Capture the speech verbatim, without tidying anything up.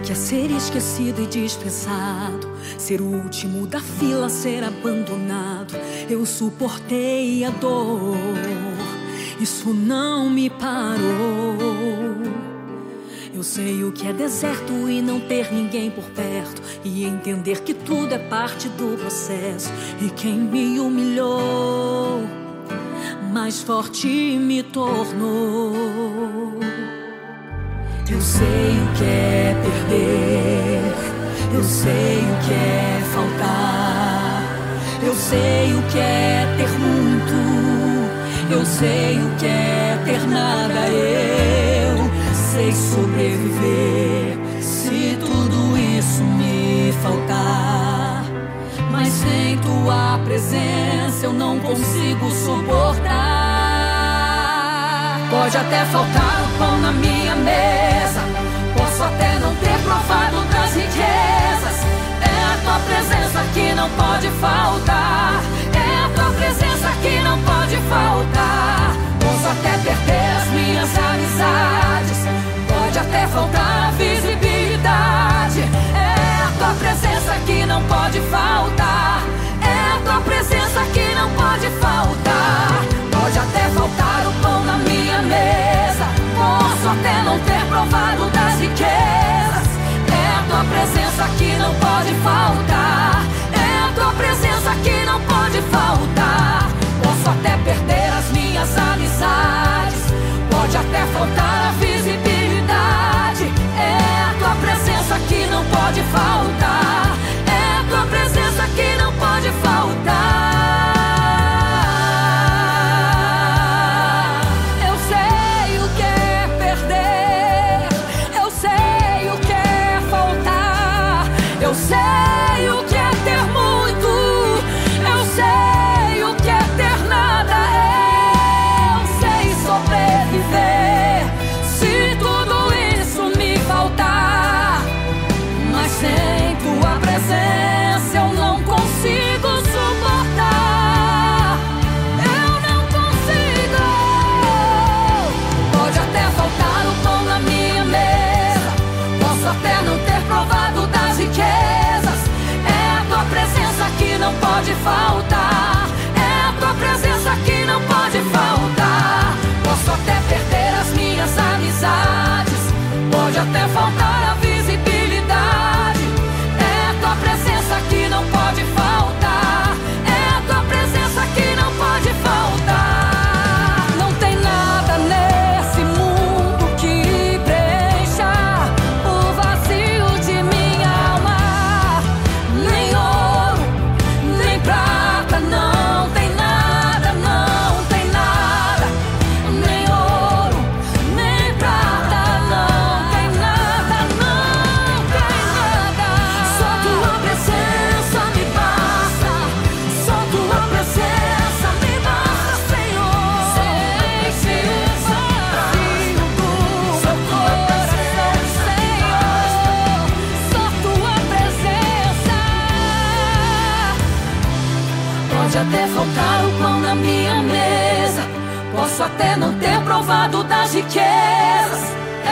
que é ser esquecido e desprezado, ser o último da fila, ser abandonado. Eu suportei a dor, isso não me parou. Eu sei o que é deserto e não ter ninguém por perto, e entender que tudo é parte do processo. E quem me humilhou, mais forte me tornou. Eu sei o que é perder, eu sei o que é faltar, eu sei o que é ter muito, eu sei o que é ter nada. Eu sei sobreviver se tudo isso me faltar, mas sem tua presença eu não consigo suportar. Pode até faltar o pão na minha mesa, posso até não ter provado das riquezas. É a tua presença que não pode faltar, é a tua presença que não pode faltar. Posso até perder as minhas amizades, pode até faltar a visibilidade. É a tua presença que não pode faltar, é a tua presença que não pode faltar. Pode até faltar o pão na minha mesa, posso até não ter provado das riquezas. É a tua presença que não pode faltar, é a tua presença que não pode faltar. Posso até perder as minhas amizades, pode até faltar a visibilidade. É a tua presença que não pode faltar, é a tua presença que não pode faltar. Eu sei o que é perder, eu sei o que é faltar, eu sei o que é ter muito, eu sei o que é ter nada. Eu sei sobreviver se tudo isso me faltar, mas sem tua presença eu não consigo suportar. Eu não consigo. Pode até faltar o pão na minha mesa, posso até não ter provado das riquezas. É a tua presença que não pode faltar, é a tua presença que não pode faltar. Posso até perder as minhas amizades, pode até faltar a visibilidade. É a tua presença que não pode faltar, é a tua presença que não pode faltar. Não tem nada nesse mundo que preencha o vazio de minha alma, nem ouro, nem prata. Não tem nada, não tem nada, nem ouro, nem prata. Não tem nada, não tem nada. Só tua presença me basta, só tua presença me basta, Senhor. Sei que vazio do meu coração, Senhor, só tua presença. Pode até faltar o pão na minha mesa, posso até não ter provado das riquezas.